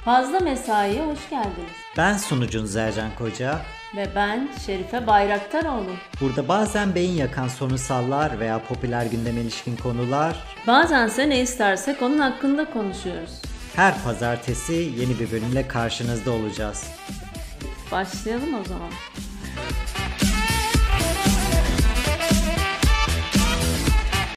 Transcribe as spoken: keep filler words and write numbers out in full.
Fazla Mesai'ye hoş geldiniz. Ben sunucunuz Ercan Koca. Ve ben Şerife Bayraktaroğlu. Burada bazen beyin yakan sorunsallar veya popüler gündeme ilişkin konular, Bazense ne istersek onun hakkında konuşuyoruz. her pazartesi yeni bir bölümle karşınızda olacağız. Başlayalım o zaman.